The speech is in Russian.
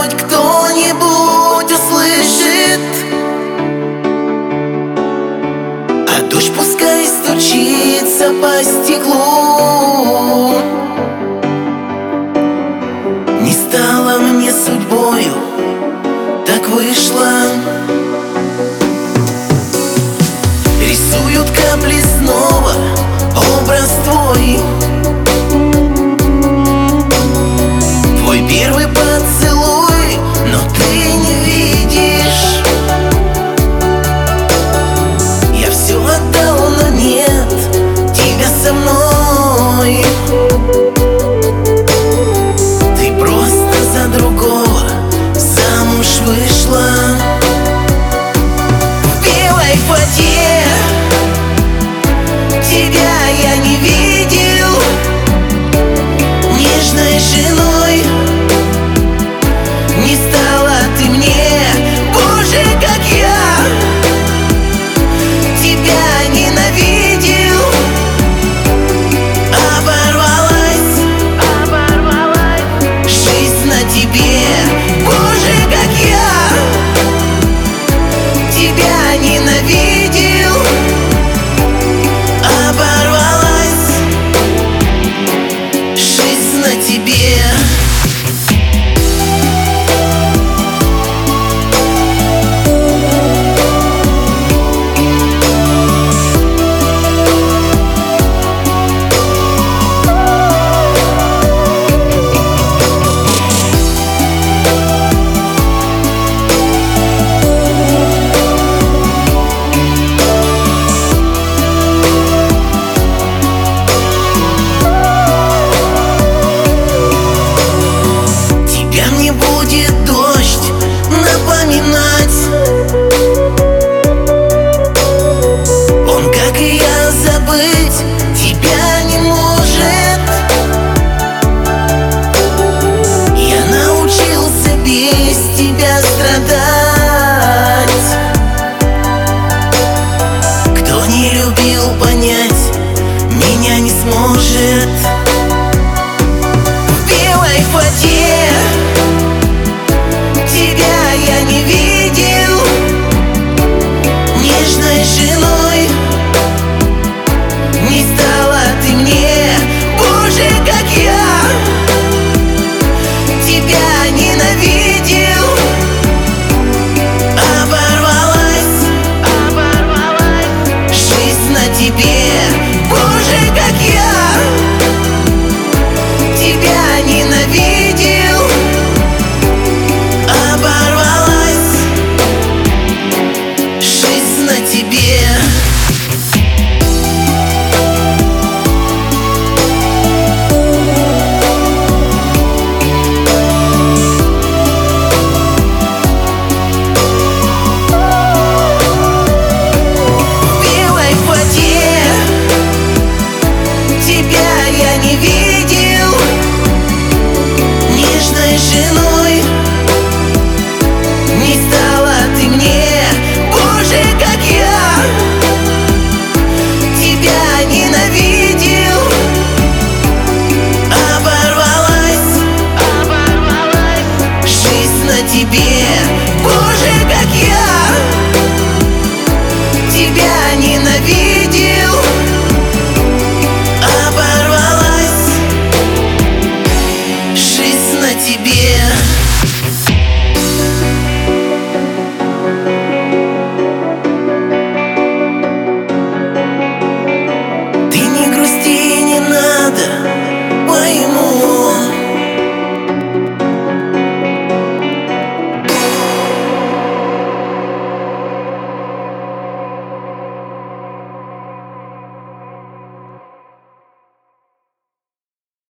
хоть кто-нибудь услышит, а дождь пускай стучится по стеклу. Не стало мне судьбою, так вышло. Рисуют капли снова образ твой. Твой первый поцелуй, но ты не видишь. Я все отдал, но нет тебя со мной. Ты просто за другого замуж вышла. В белой фате тебя я не видел нежной женой. Не стала ты мне, Боже, как я тебя ненавидел. Оборвалась жизнь на тебе, Боже, как я тебя ненавидел. Оборвалась жизнь на тебе. Будет дождь напоминать. Он, как и я, забыть тебя не может. Я научился без тебя страдать. Кто не любил, понять меня не сможет.